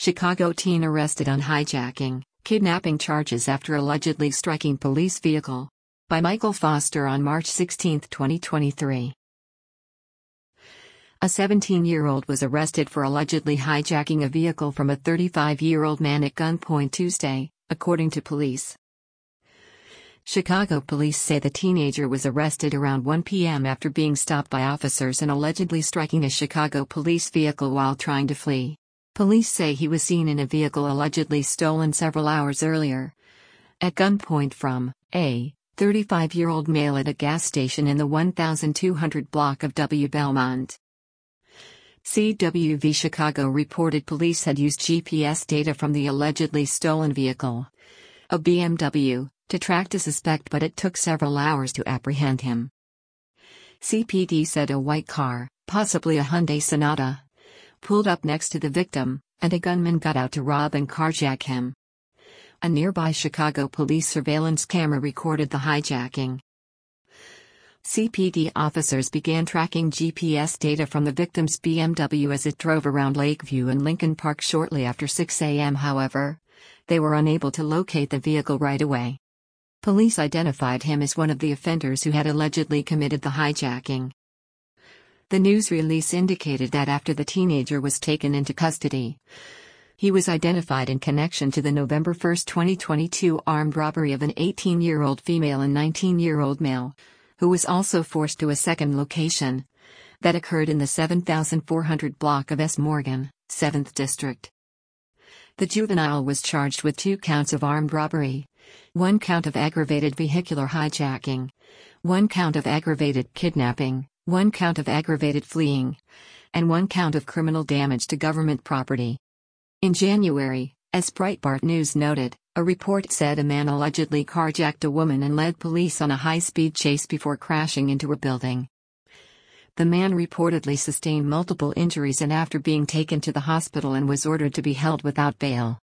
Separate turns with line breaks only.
Chicago teen arrested on hijacking, kidnapping charges after allegedly striking police vehicle. By Michael Foster on March 16, 2023. A 17-year-old was arrested for allegedly hijacking a vehicle from a 35-year-old man at gunpoint Tuesday, according to police. Chicago police say the teenager was arrested around 1 p.m. after being stopped by officers and allegedly striking a Chicago police vehicle while trying to flee. Police say he was seen in a vehicle allegedly stolen several hours earlier, at gunpoint from a 35-year-old male at a gas station in the 1200 block of W. Belmont. CWV Chicago reported police had used GPS data from the allegedly stolen vehicle, a BMW, to track the suspect, but it took several hours to apprehend him. CPD said a white car, possibly a Hyundai Sonata, pulled up next to the victim, and a gunman got out to rob and carjack him. A nearby Chicago police surveillance camera recorded the hijacking. CPD officers began tracking GPS data from the victim's BMW as it drove around Lakeview and Lincoln Park shortly after 6 a.m. However, they were unable to locate the vehicle right away. Police identified him as one of the offenders who had allegedly committed the hijacking. The news release indicated that after the teenager was taken into custody, he was identified in connection to the November 1, 2022 armed robbery of an 18-year-old female and 19-year-old male, who was also forced to a second location, that occurred in the 7400 block of S. Morgan, 7th District. The juvenile was charged with 2 counts of armed robbery, 1 count of aggravated vehicular hijacking, 1 count of aggravated kidnapping, 1 count of aggravated fleeing, and 1 count of criminal damage to government property. In January, as Breitbart News noted, a report said a man allegedly carjacked a woman and led police on a high-speed chase before crashing into a building. The man reportedly sustained multiple injuries and after being taken to the hospital and was ordered to be held without bail.